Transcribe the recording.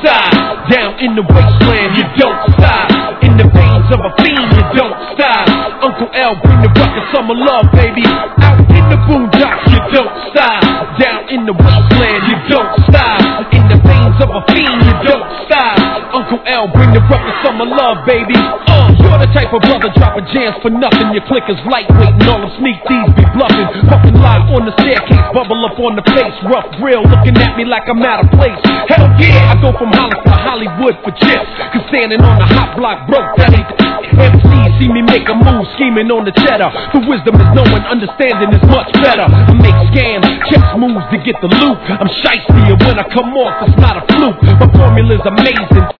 stop. Down in the wasteland, you don't stop. In the veins of a fiend, you don't stop. Uncle L, bring the ruckus, summer love, baby. Out in the boondocks, you don't stop. Down in the wasteland, you don't stop. In the veins of a fiend, you don't stop. Uncle L, bring the ruckus, summer love, baby. You're the type of brother dropping jams for nothing. Your click is lightweight and all them sneak thieves be bluffing. Fucking live on the staircase, bubble up on the face. Rough grill, looking at me like I'm out of place. Hell yeah, I go from Hollis to Hollywood for chips. Cause standing on the hot block broke, that ain't the MCs see me make a move, scheming on the cheddar. The wisdom is knowing, understanding is much better. I make scams, chess moves to get the loot. I'm shiesty, and when I come off, it's not a fluke. My formula's amazing.